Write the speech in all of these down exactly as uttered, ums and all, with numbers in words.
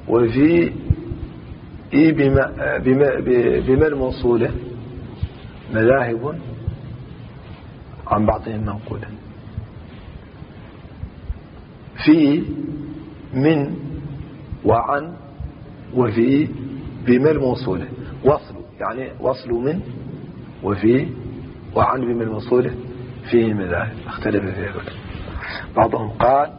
وفي إي بما, بما, بما الموصولة مذاهب عن بعضهم منقولة. في من وعن وفي بما الموصولة وصل، يعني وصل من وفي وعن بما الموصولة فيه مذاهب اختلف فيها. بعضهم قال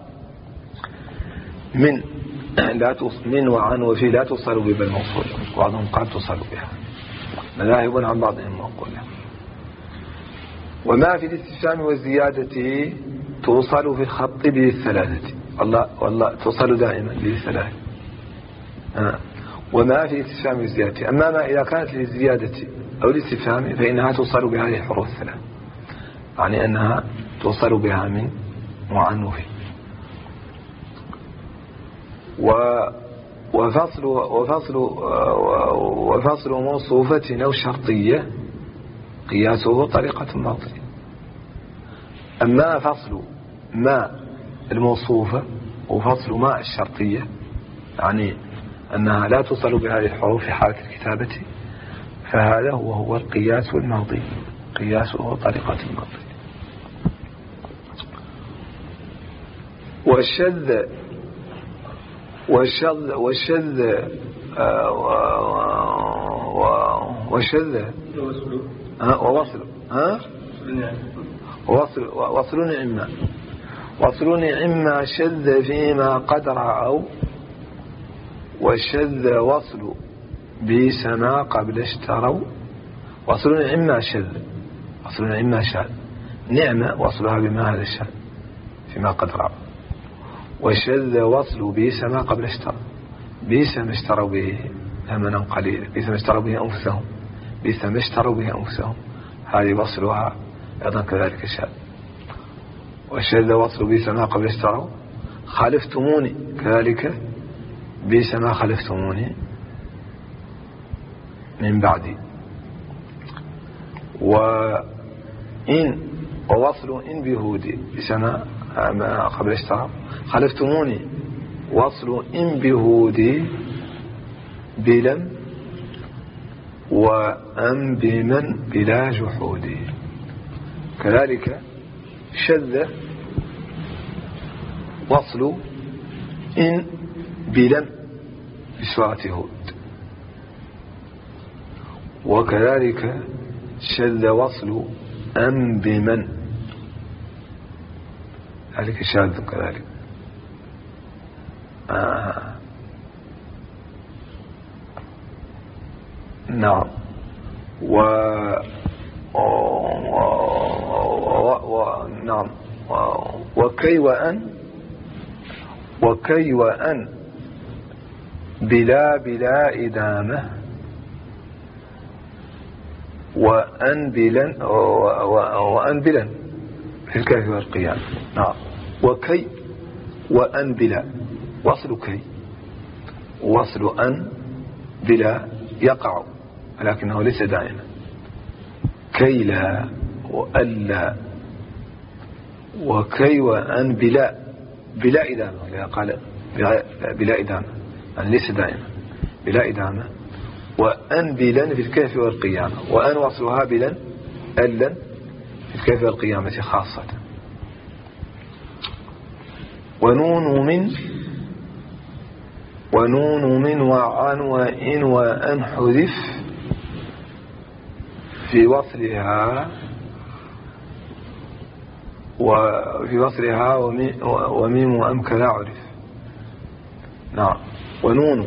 من لا من وعن وفي لا توصل بما الموصولة، وبعضهم قال توصل بها، مذاهب عن بعضهم منقولة. وما في الاستفهام والزيادة توصل في الخط بالثلاثة، والله والله توصل دائما بالثلاثة. آه. وما في الاستفهام والزيادة، أما ما إذا كانت للزيادة أو الاستفهام فإنها توصل بهذه الحروف الثلاث، يعني أنها توصل بها من وعن وفي. وفصل وفصل وفصل موصوفة أو شرطية قياسه طريقة باطلة. أما فصل ما الموصوفة وفصل ما الشرطية، يعني أنها لا تصل بهذه الحروف في حالة الكتابة، فهذا هو هو القياس الماضي، قياسه طريقة الماضي. والشذ والشذ والشذ والشذ ووصل ها ووصل وصل نعمة وصل نعمة شذ فيما قد رأوا، والشذ وصل بسما قبل اشتروا. وصل نعمة شذ، وصل نعمة شاذ، نعمة وصلها بما هذا الشاذ فيما قد رأوا، والشذ وصل بسما قبل اشتروا، بسما اشتروا به ثمنا قليلا، بسما اشتروا به أنفسهم، بسما اشتروا به أنفسهم، هذه وصلها أيضا كذلك شاذ. والشذ وصل بسما قبل اشتروا، خالفتموني كذلك بسما خلفتموني من بعدي. وإن ووصل إن بهودي بسما قبل اشتروا، خلفتموني وصل إن بهودي بلم، وأم بمن بلا جحودي. كذلك شذ وصل إن بلم بسورة هود، وكذلك شذ وصل أم بمن، ذلك شاذ كذلك. آه. نعم. و... و... و... و... نعم. و... وكي وأن وكي وأن بلا بلا إدامة، وأن بلن وأن بلن في الكهف والقيام. نعم. وكي وأن بلا وصل كي، وصل أن بلا يقع لكنه ليس دائما، كي لا وألا، وكي وأن بلا بلا إدامة، إذا قال بلا إدامة يعني ليس دائما بلا إدامة. وأن بلن في الكهف والقيامة، وأن وصلها بلن ألن في الكهف والقيامة خاصة. ونون من ونون من وعن وإن وأن حذف في وصلها وفي وصلها وميم وأم كذا عرف. نعم. ونون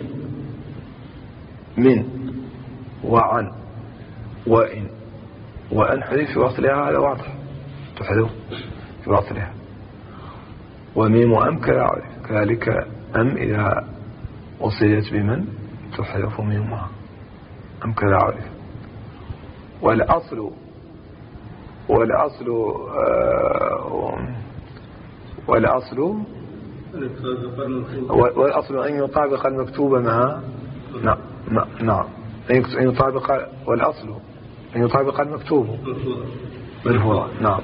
من وعن وإن وأن حذف في وصلها، هذا واضح تحذف في وصلها. وميم وأم كذا عرف، كذلك أم إذا وصلت بمن تحذف ميمها، أم كذا عرف. والأصل والأصل آه والأصل والأصل أن يطابق المكتوب مع نعم نعم أن يطابق، والأصل أن يطابق المكتوب ملفوظا. نعم.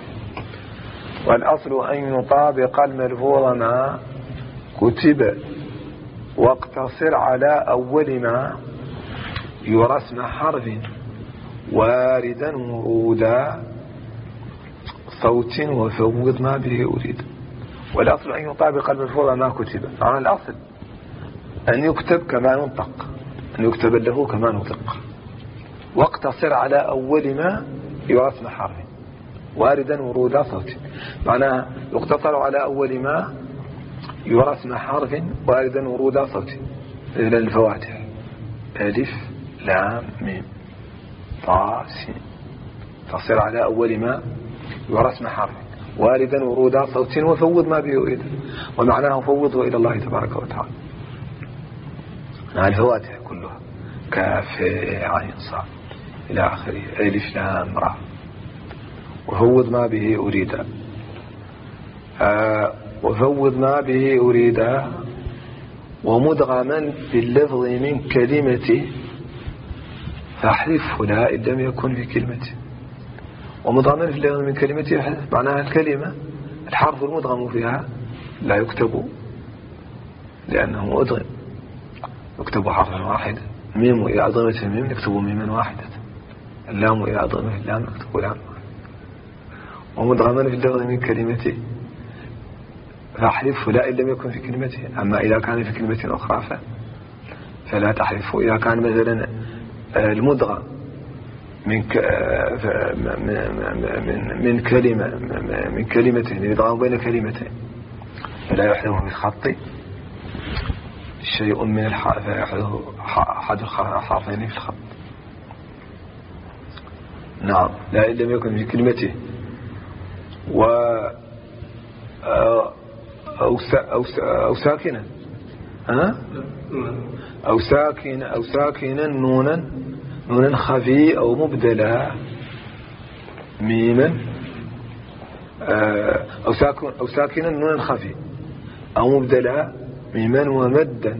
والأصل أن يطابق الملفوظ ما كتب واقتصر على أول ما يرى اسم حرف واردا ورودا صوت وفوض ما به أريد. والأصل أن يطابق الملفوظ ما كتب. معنى الأصل أن يكتب كما ينطق، أن يكتب له كما نطق. واقتصر على أول ما يرى اسم حرف واردا ورودا صوت. معناها يقتصر على أول ما يرى اسم حرف واردا ورودا صوت. مثل الفواتح ألف لام ميم طا سين. تصير على أول ما يرى اسم حرف واردا ورودا صوت وفوض ما به يريد. ومعناه فوضه إلى الله تبارك وتعالى. الفواتح كلها كاف عين صاد إلى آخره ألف لام را. وفوض ما به أريد. آه وفوض ما به أريد ومدغما باللفظ من كلمته فاحذفه لا إن لم يكن في كلمته. ومدغما في اللفظ من كلمته يحذف. معناها الكلمة الحرف المدغم فيها لا يكتب لأنه أدغم، يكتب حرفا واحدا. ميم إذا أضغمت الميم نكتب ميما واحدة. اللام إذا أضغمت اللام نكتب لام. ومدغما في اللفظ من كلمته فاحذفه لا إن لم يكن في كلمته. أما إذا كان في كلمة أخرى فلا تحذفه. إذا كان مثلا المدغم من من من كلمة من كلمتين يدغم بين كلمتين فلا يحذف في الخط شيء من الحرف، فيحذف أحد الحرفين في الخط. نعم لا إن لم يكن في كلمته. و أو أو أو ساكنا ها أو ساكن أو ساكنا نونا نونا خفي أو مبدلا ميما أو ساكن أو ساكنا نونا خفي أو مبدلا ميما ومدا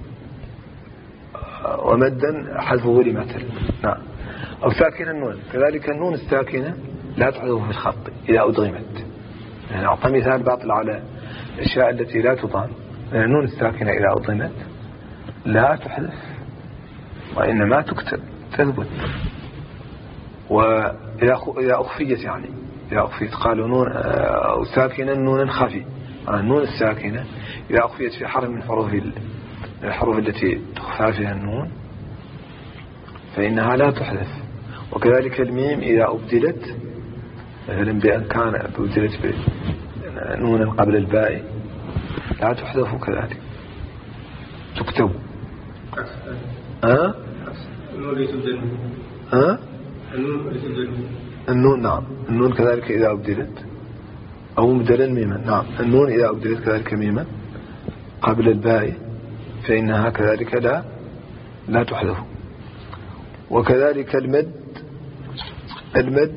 ومدا حذفه لمثل. نعم أو ساكنا نون. كذلك النون الساكنة لا تحذف في الخط إذا أدغمت. يعني أعطى مثال باطل على الأشياء التي لا تضام. النون الساكنة إذا أضغمت لا تحذف وإنما تكتب تثبت. وإذا أخفيت يعني إذا أخفيت قالوا نون أو ساكنة نون خفي. النون الساكنة إذا أخفيت في حرف من حروف الحروف التي تخفى فيها النون فإنها لا تحذف. وكذلك الميم إذا أبدلت مثلا بأن كان أبدلت نونا قبل الباء لا تحذف كذلك تكتب. ها ها النون. نعم النون كذلك إذا أبدلت أو مبدلا ميما. نعم النون إذا أبدلت كذلك ميما قبل الباء فإنها كذلك لا لا تحذف. وكذلك المد المد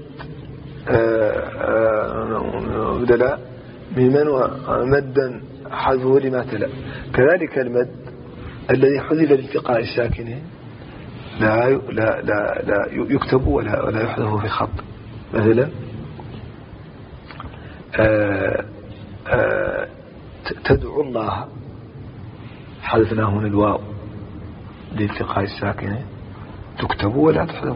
مبدلا ميما ومدا حذفه لما تلا. كذلك المد الذي حذف لالتقاء الساكنين لا لا لا لا يكتب ولا ولا يحذف في خط. مثلا آآ آآ تدعو الله حذفنا هنا الواو لالتقاء الساكنين تكتب ولا تحذف.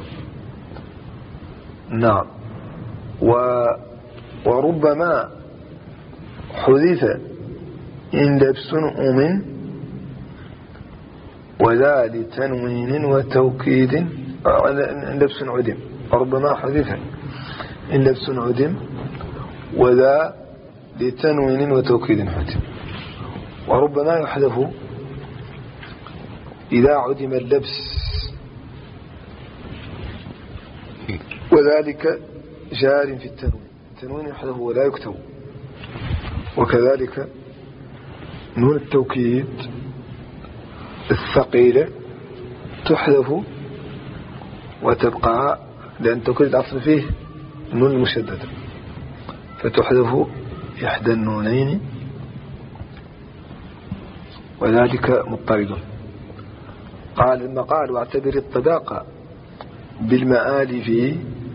نعم و وربما حذف إن لبس أم وذا لتنوين وتوكيد. إن لبس عدم. وربما حذف إن لبس عدم وذا لتنوين وتوكيد حذف. وربما يحذف إذا عدم اللبس وذلك جار في التنوين. التنوين يحذف ولا يكتب. وكذلك نون التوكيد الثقيلة تحذف وتبقى لأن التوكيد الأصل فيه النون المشددة فتحذف إحدى النونين وذلك مضطرد. قال المقال واعتبر الطباقة بالمآل فيه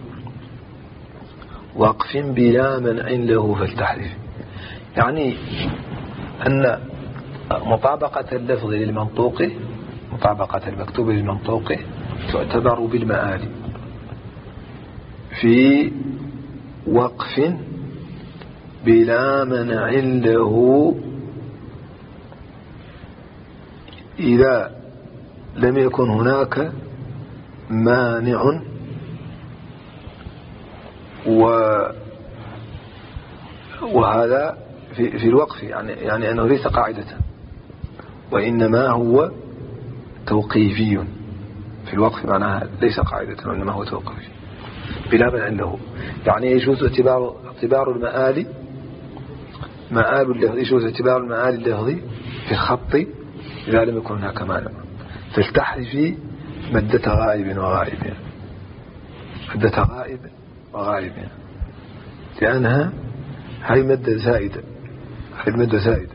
وقف بلا منع له فلتحذف. يعني أن مطابقة اللفظ للمنطوق، مطابقة المكتوب للمنطوق تعتبر بالمآل في وقف بلا منع له إذا لم يكن هناك مانع، و وهذا في, في الوقف يعني, يعني أنه ليس قاعدة وإنما هو توقيفي. في الوقف معناها ليس قاعدة وإنما هو توقيفي بلا منع له، يعني يجوز اعتبار اعتبار المآل مآل اللفظ، يجوز اعتبار المآل اللفظي في الخط إذا لم يكن هناك مانع. فلتحذفي مدة غائب وغائب، مدة غائب وغائب، لأنها هاي مدة زائدة، هاي المدة زائدة،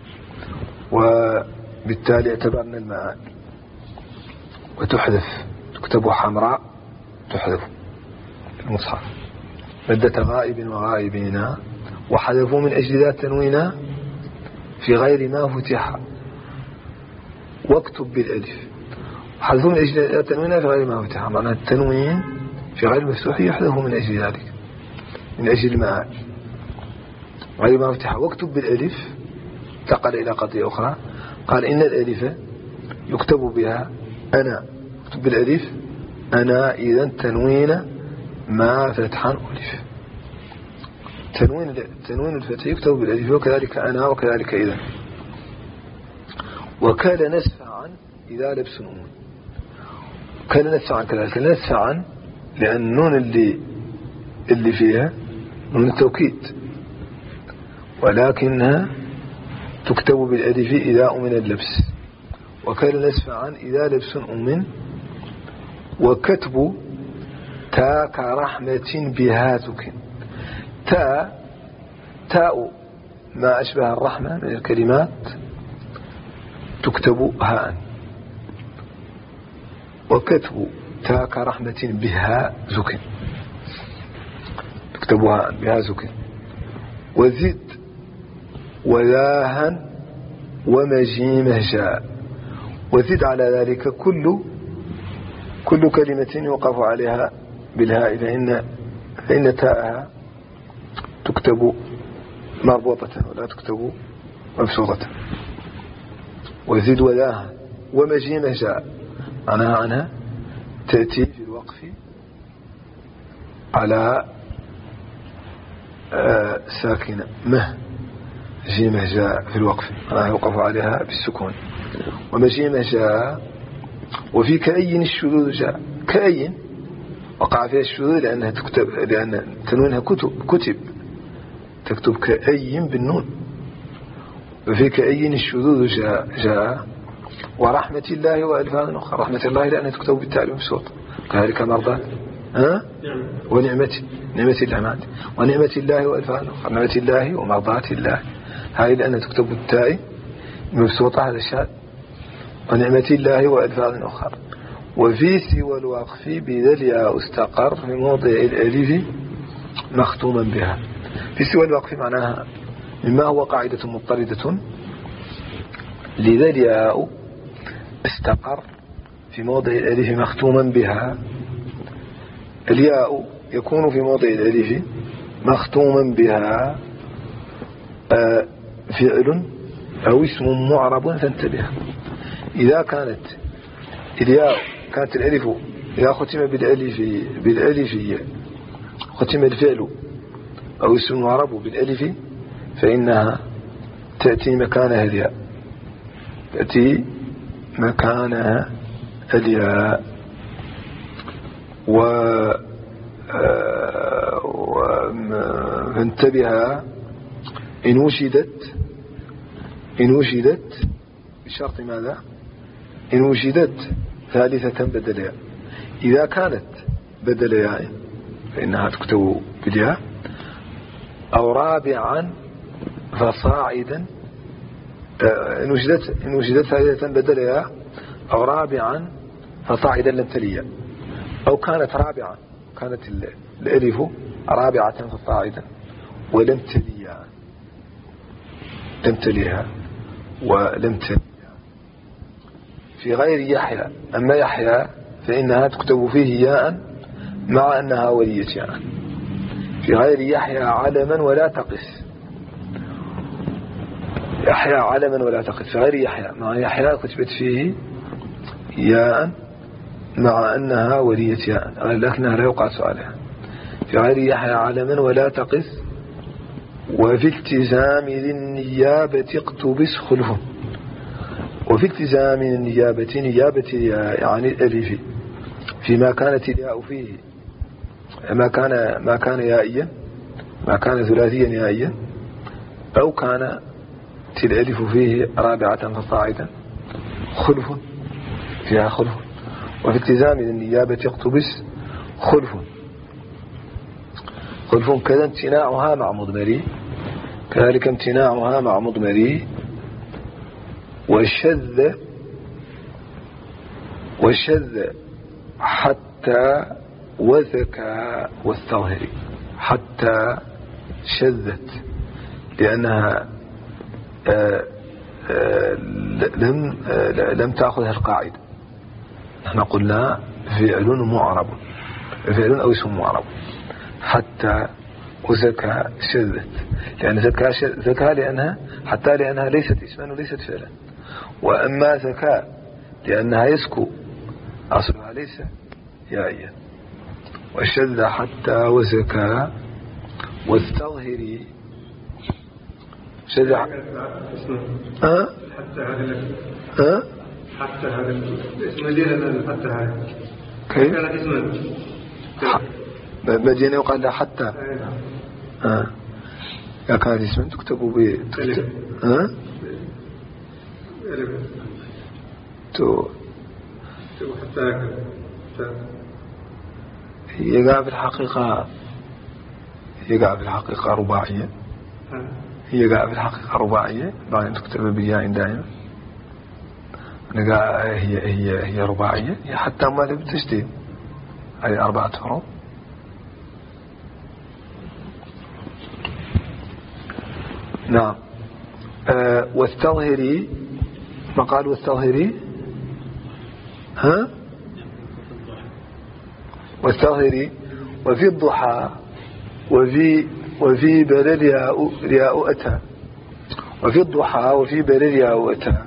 وبالتالي اعتبرنا المآل. وتحذف، تكتب حمراء تحذف المصحف مدة غائب وغائبين، وحذفوا من أجل ذات تنوين في غير ما فتح، واكتب بالألف. حذفوا من أجل ذات تنوين في غير ما فتح، معنى التنوين في غير المفتوح يحذف من أجل ذلك، من أجل المآل غير ما فتح. واكتب بالألف، انتقل إلى قضية أخرى، قال إن الألف يكتب بها أنا، اكتب بالألف أنا إذا تنوين ما فتحا ألف، تنوين تنوين الفتح يكتب بالألف، وكذلك أنا وكذلك إذا. وكان نسفعا إذا لبس نون، كان نسفعا كذلك نسفعا لأن النون اللي اللي فيها نون التوكيد، ولكنها تكتب بالألف إذا أمن اللبس. وكان نسفعا إذا لبس أمن. وكتب تا كرحمة بها تكن، تاء تاء ما أشبه الرحمة من الكلمات تكتب هاء. وكتب تا كرحمة بها زكن، تكتب هاء بها زكن. وزد وذاها ومجيمه جاء. وزد على ذلك كل كل كلمة يوقف عليها بالهاء، فإن فإن تاءها تكتب مربوطة ولا تكتب مبسوطة. وزد وذاها ومجيمه جاء، معناها عنها تأتي في الوقف على آه ساكنة مه، جيمه جاء في الوقف معناها يوقف عليها بالسكون. ومجيمه جاء. وفي كأي الشذوذ جاء، كأي وقع فيها الشذوذ لأنها تكتب، لأن تنوينها كتب كتب تكتب كأي بالنون. وفي كأي الشذوذ جاء جاء. ورحمة الله وألفاظ أخرى، رحمة الله لأنها تكتب بالتاء بصوت، كذلك مرضات ها ونعمة نعمة الله، ونعمة الله وألفاظ أخرى، نعمة الله ومرضات الله، هاي لأنها تكتب بالتاء مبسوطة هذا الشاذ. ونعمة الله وألفاظ أخرى. وفي سوى الوقف بذا الياء استقر في موضع الألف مختوما بها. في سوى الوقف معناها مما هو قاعدة مضطردة، لذا الياء استقر في موضع الألف مختوما بها. الياء يكون في موضع الألف مختوما بها آه فعل أو اسم معرب، فانتبه. إذا كانت الياء كانت الألف إذا ختم بالألف بالألف ختم الفعل أو اسم معرب بالألف فإنها تأتي مكانها الياء، تأتي مكانها الياء. و فانتبه إن وجدت إن وجدت بشرط ماذا؟ إن وجدت ثالثة بدل ياء. إذا كانت بدل ياء فإنها تكتب بالياء، أو رابعا فصاعدا. إن وجدت إن وجدت ثالثة بدل ياء أو رابعا فصاعدا لم تلي، أو كانت رابعا كانت الألف رابعة فصاعدا ولم تلي لم تليها ولم تلد. في غير يحيى. أما يحيى فإنها تكتب فيه ياء مع أنها ولية ياء. في غير يحيى علما ولا تقس. يحيى علما ولا تقس. في غير يحيى مع يحيى كتبت فيه ياء مع أنها ولية ياء لكنها لا يقع سؤالها. في غير يحيى علما ولا تقس. وفي التزام للنيابة اقتبس خلف. وفي التزام النيابة نيابة يعني الألف فيما كانت الياء فيه ما كان ما كان يائيا ما كان ثلاثيا يائيا أو كان الألف فيه رابعة فصاعدا خلف فيها خلف. وفي التزام النيابة اقتبس خلف. خلف كذا امتناعها مع مضمري كذلك امتناعها مع مضمري. والشذ والشذ حتى وذكى واستظهري. حتى شذت لأنها آآ آآ لم آآ لم تأخذها القاعدة. نحن قلنا فعل معرب فعل أو اسم معرب. حتى وزكى شذت لأن زكى زكى لأنها حتى لأنها ليست اسما وليست فعلا. وأما زكى لأنها يسكو أصلها ليس يائيا. وشذ حتى وزكى واستظهري. شذ ها ها ها حتى هذا اسم مدينة. حتى هذا كيف كانت اسما مدينة يقال لها حتى ها يا كانت اسما تكتب ب ها تو حتى يقع في الحقيقة يقع في الحقيقة رباعية. هي قاعدة في الحقيقة رباعية بعدين تكتب بياء دائما. هي هي هي رباعية هي حتى ما تبي تشتي هذه أربعة حروف. نعم. أه واستظهري ما قال واستظهري ها واستظهري. وفي الضحى وفي وفي بلد رياء أتى. وفي الضحى وفي بلد رياء أتى.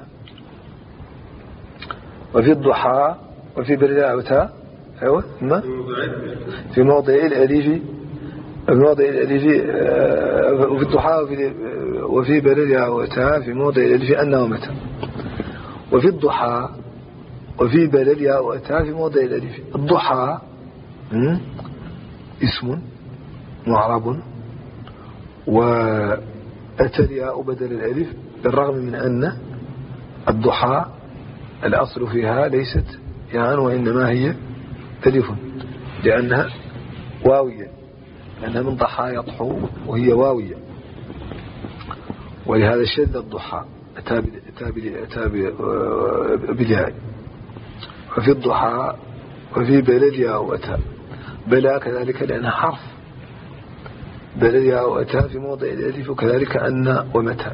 وفي الضحى وفي بلد رياء أتى. أيوة ما في موضع الألف في موضع الألف وفي الضحى وفي وفي بلد رياء أتى في موضع الألف أنه متى. وفي الضحى وفي بلد رياء أتى في موضع الألف. الضحى اسم معرب وأتى الياء بدل الألف بالرغم من أن الضحى الأصل فيها ليست ياء وإنما هي ألف لأنها واوية لأنها من ضحى يضحو وهي واوية. ولهذا شد الضحى أتى بالياء. وفي الضحى وفي بلد ياء أتى. بلا كذلك لأنها حرف بلد ياء أتى في موضع الألف. وكذلك أن ومتى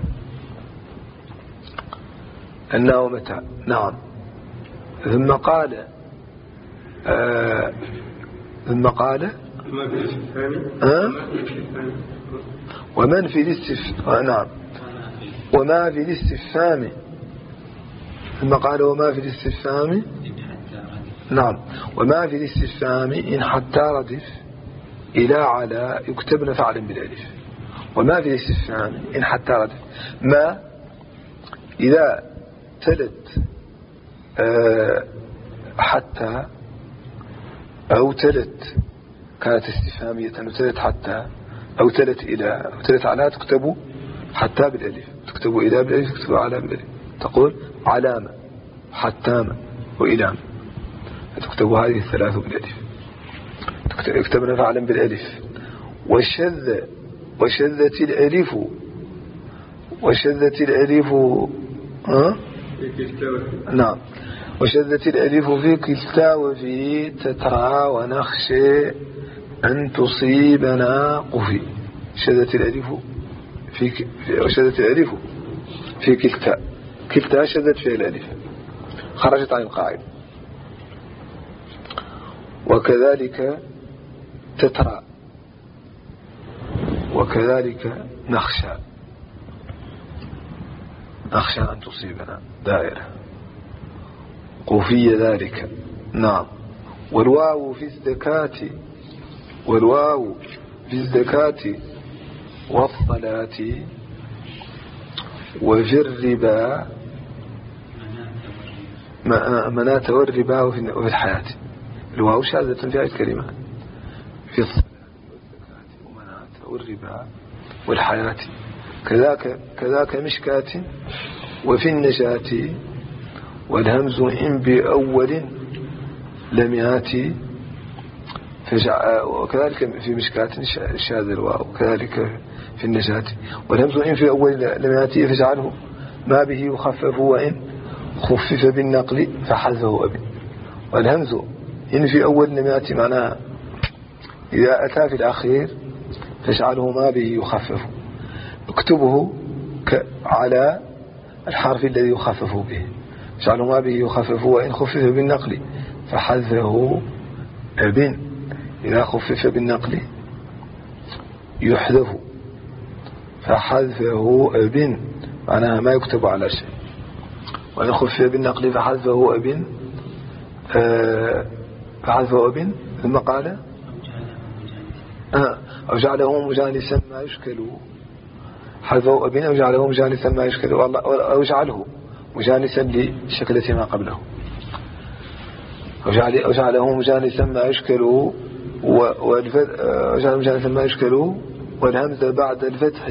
أن ومتى. نعم. ثم قال آه ثم قال آه ومن في الاستفهام. نعم. وما في الاستفهام. ثم قال وما في الاستفهام. نعم. وما في الاستفهام إن حتى ردف إلى على يكتبن فعلا بالألف. وما في الاستفهام إن حتى ردف ما إذا تلت أه حتى أو تلت كانت استفهامية وتلت حتى أو تلت إلى أو تلت على تكتب حتى بالألف. تكتب إلى بالألف تكتب على بالألف. تقول علامة حتامة وإلامة تكتب هذه الثلاث بالألف. يكتبنا فعلا بالألف. والشذ وشذت الألف وشذت الألف ها نعم. وشذت الألف في كلتا وفي تترى ونخشى أن تصيبنا قفي. شذت الألف في وشذت الألف في كلتا كلتا شدت فيها الألف خرجت عن القاعدة. وكذلك تترى، وكذلك نخشى، نخشى أن تصيبنا دائرة، قوفي ذلك. نعم. والواو في الزكاة، والواو في الزكاة والصلاة وفي الربا، منات والربا وفي الحياة. الواو شاذة في هذه الكلمة، في الصلاة والزكاة ومنات والربا والحياة. كذاك كذاك مشكاة وفي النجاة، والهمز إن بأول لم يأتي، وكذلك في مشكاة شاذ الواو، كذلك في النجاة. والهمز إن في أول لم يأتي فاجعله ما به يخفف، وإن خفف بالنقل فحذفه أبي. والهمز إن في أول لم يأتي معناها إذا أتى في الأخير فاجعله ما به يخفف، اكتبه على الحرف الذي يخفف به، اجعله ما به يخفف، وإن خفف بالنقل فحذفه أب. إذا خفف بالنقل يحذف، فحذفه أب معناها ما يكتب على شيء. وإن خفف بالنقل فحذفه أب، فحذفه أب. ثم قال أو جعله مجالسا ما يشكل، حذفه أب أو جعله مجالسا ما يشكل، أو جعله مجالسا لشكلة ما قبله، أو جعله مجالسا ما يشكل، وجعله مجالسا ما يشكل، والهمزة بعد الفتح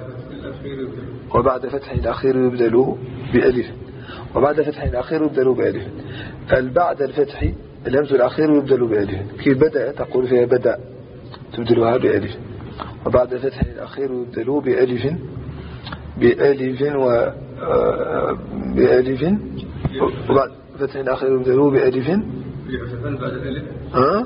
وبعد فتح الأخير يبدل بألف، وبعد فتح الأخير يبدل بألف. بعد الفتح الهمز الأخير يبدل بألف، كيف بدأ تقول فيها بدأ تبدلها بألف، وبعد فتح الأخير يبدل بألف بألف و بألف، وبعد فتح الأخير يبدل بألف بعد الألف ها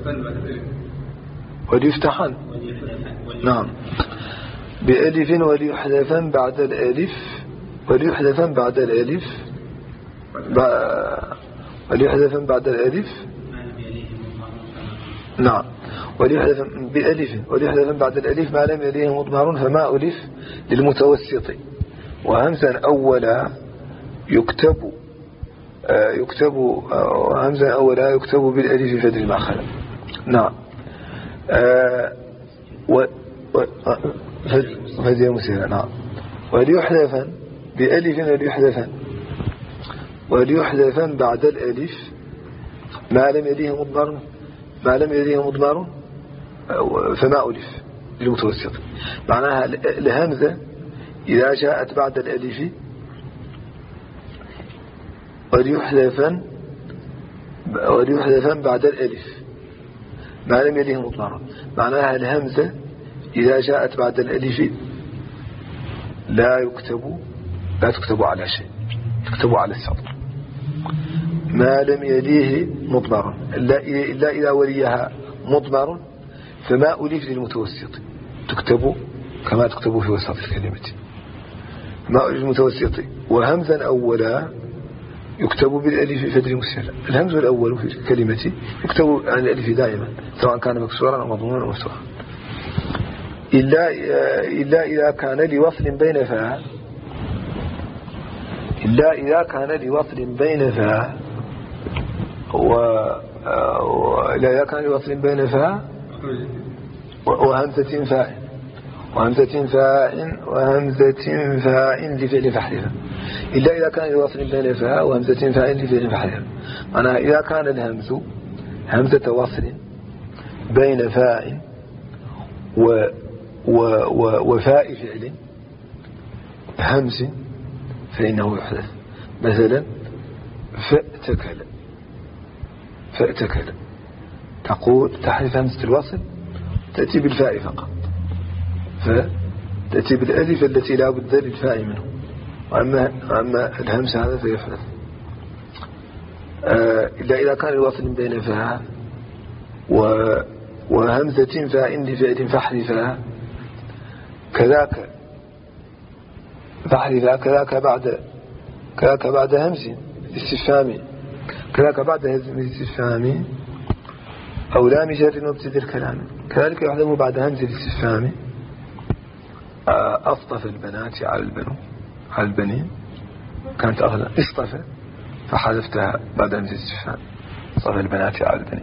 وليفتحن. نعم. بألف وليحذفا بعد الألف، وليحذفا بعد الألف وليحذفا بعد الألف. نعم. وليحذفا بألف وليحذفا بعد الألف ما لم يليه مضمر، فما ألف للمتوسط. وهمزا أولا يكتب يكتب همزا أولا يكتب بالألف فدر ما خلا. نعم. و فدر مسيرا. نعم. وليحذفا بألف وليحذفا وليحذفا بعد الألف ما لم يليه مضمر، ما لم يليه مضمر فما ألف للمتوسط. معناها الهمزة إذا جاءت بعد الألف وليحذفا وليحذفا بعد الألف ما لم يليه مضمر، معناها الهمزة إذا جاءت بعد الألف لا يكتب لا تكتب على شيء، تكتب على السطر ما لم يليه مضمر، إلا إذا وليها مضمر فما ألف للمتوسط تكتب كما تكتب في وسط الكلمة ما ألف للمتوسط. وهمزا أولا يكتب بالألف فدر مسهلا. الهمز الأول في الكلمة يكتب عن الألف دائما سواء كان مكسورا أو مضموما أو مفتوحا، إلا إلا إذا كان لوصل بين فاء إلا إذا كان لوصل بين فاء و إلا إذا كان لوصل بين فاء وهمزة فاء وهمزة فاء وهمزة فاء لفعل فحذفا. إلا إذا كان لوصل بين فاء وهمزة فاء لفعل فحذفا، معناها إذا كان الهمز همزة وصل بين فاء و و و وفاء فعل همز فإنه يحدث. مثلا فأتكل فأتكل تقول تحذف همزة الوصل تأتي بالفاء فقط، فتأتي بالألف التي لا بد للفاء منه، وأما أما الهمز هذا فيحدث. آه إلا إذا كان الوصل بين فاء وهمزة فاء لفعل فاحذفها كذاك فاحذفها كذاك بعد كذلك بعد همز استفهامي كذلك بعد همز الاستفهام أو لام جر وابتدى الكلام كذلك يحذف بعد همز الاستفهام أصطفى البنات على البنو على البنين كانت أغلى اصطفى فحذفتها بعد همز الاستفهام اصطفى البنات على البنين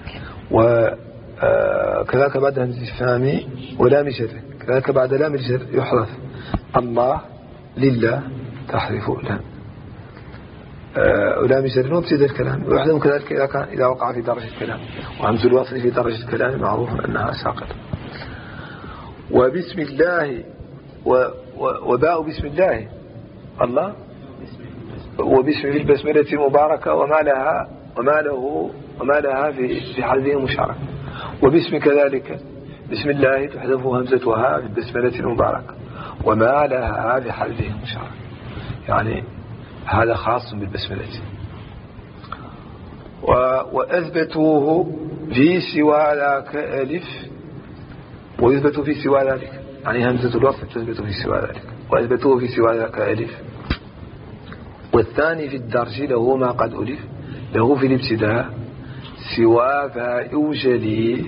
وكذلك بعد همز الاستفهام ولام جر كذلك بعد لام الجر يحذف الله لله تحذف لام ولام جر وابتدى الكلام ويحذف كذلك إذا كان إذا وقع في درجة الكلام وهمز الوصل في درجة الكلام معروف أنها ساقطة وبسم الله و وباء بسم الله الله وبسم البسملة المباركة وما لها وما له وما لها في في حذفه مشاركة وباسم كذلك بسم الله تحذف همزتها في البسملة المباركة وما لها في حذفه مشاركة يعني هذا خاص بالبسملة وأثبتوه في سوى ذاك ألف ويثبت في سوى ذلك يعني همزة الوصل تثبت في سوى ذلك وأثبتوه في سوى ذاك ألف والثاني في الدرج له ما قد ألف له في الابتداء سوى فأوجلي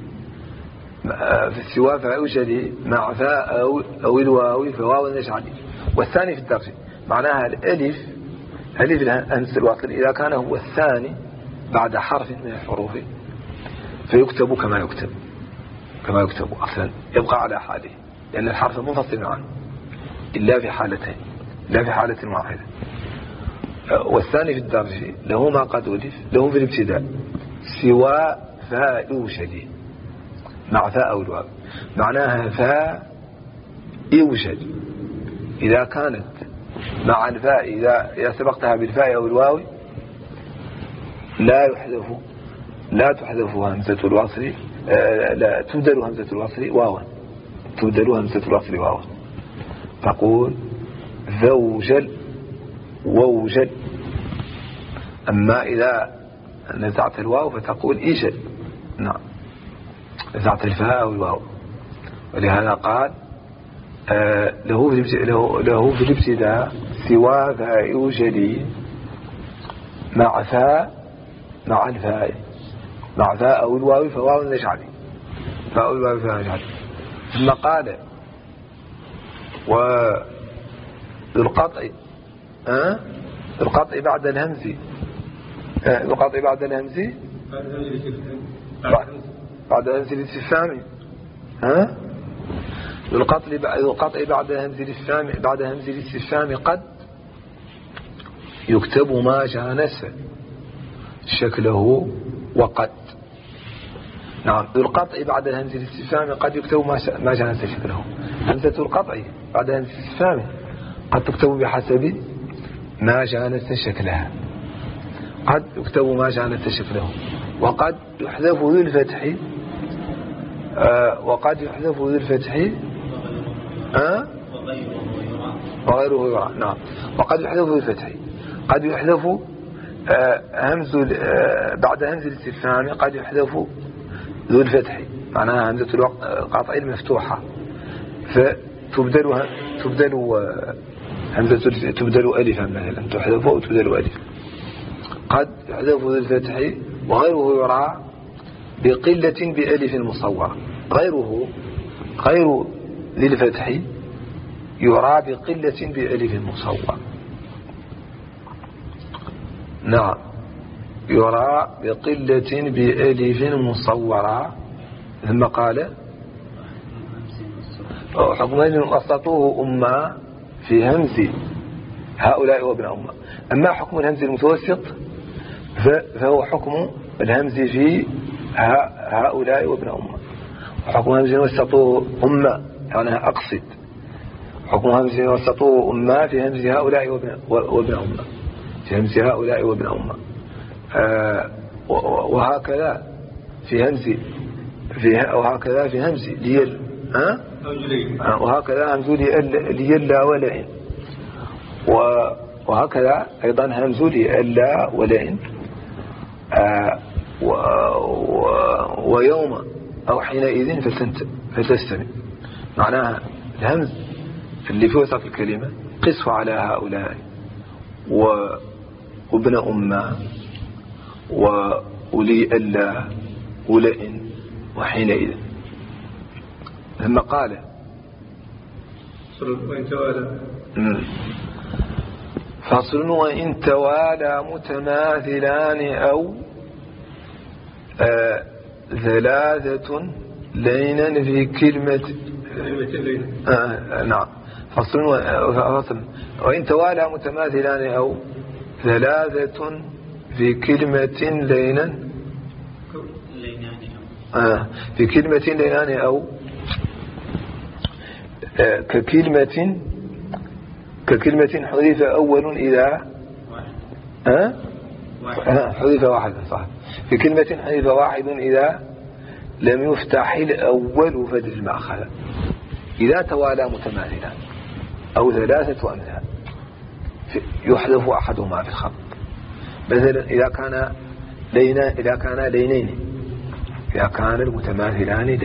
في السوى فأوجلي مع فاء أو, أو الواو فواو نجعلي والثاني في الدرج معناها الألف ألف الهمزة الوصل إذا كان هو الثاني بعد حرف من الحروف فيكتب كما يكتب كما يكتب أصلا يبقى على حاله لأن الحرف منفصل عنه إلا في حالتين لا في حالة واحدة والثاني في الدرج له ما قد ألف له في الابتداء سوى فاء يوجد مع فاء أو الواو معناها فاء يوجد إذا كانت مع الفاء إذا, إذا سبقتها بالفاء أو الواو لا يحذف لا تحذف همزة الوصل لا تبدل همزة الوصل واوا تبدل همزة الوصل واوا تقول ذوجل ووجل أما إذا نزعت الواو فتقول إيجل نعم نزعت الفاء أو الواو ولهذا قال آه له له له في الابتداء سوى فاء يوجلي مع فاء مع الفاء مع فاء أو الواو فواو نجعلي فاء الواو فواو نجعلي ثم قال والقطع أه؟ القطع بعد الهمز أه؟ القطع بعد الهمز بعد الهمز الاستفهامي ها القطع القطع بعد همز الاستفهام بعد همز الاستفهام قد يكتب ما جانس شكله وقد نعم القطع بعد همز الاستفهام قد يكتب ما جانس شكله همزة القطع بعد همز الاستفهام قد تكتب بحسب ما جانس شكلها قد يكتب ما جانس شكله وقد يحذف ذو الفتح آه وقد يحذف ذو الفتح أه؟ وغيره يرى نعم وقد يحذف ذو الفتح قد يحذف آه همز آه بعد همز الاستفهام قد يحذف ذو الفتح معناها همزة القطع المفتوحة فتبدل تبدل همزة تبدل ألفا مثلا تحذف وتبدل ألف قد يحذف ذو الفتح وغيره يرى بقلة بألف مصورة غيره غير ذي الفتح يرى بقلة بألف مصورة نعم يرى بقلة بألف مصورة ثم قال حكمين وسطوه أمة في همز هؤلاء وابن أمة أما حكم الهمز المتوسط فهو حكم الهمز في هؤلاء وابن أمة حكم همز وسطوه أمة يعني أقصد حكم همز وسطوه أمة في همز هؤلاء وابن أمة في همز هؤلاء وابن أمة آه وهكذا في همز في وهكذا في همز ليل ها آه وهكذا همز ليلا ولئن وهكذا أيضا همز ليلا ولئن آه و و ويوم أو حينئذ فتستمع معناها الهمز اللي في وسط الكلمة قسه على هؤلاء وابن أمة وولي ألا ولئن وحينئذ. ثم قال فصل وإن توالى متماثلان أو آه ثلاثة لينا في كلمة آه نعم فصل وإن توالى متماثلان أو ثلاثة في كلمة لينا آه في كلمة لينان أو آه ككلمة ككلمة حذف أول إذا آه آه حذف واحد صح في كلمة حذف واحد إذا لم يفتح الأول فدر المأخذ إذا توالى متماثلا أو ثلاثة أمثال يحذف أحدهما في الخط مثلا إذا كان لينا إذا كان لينين إذا كان المتماثلان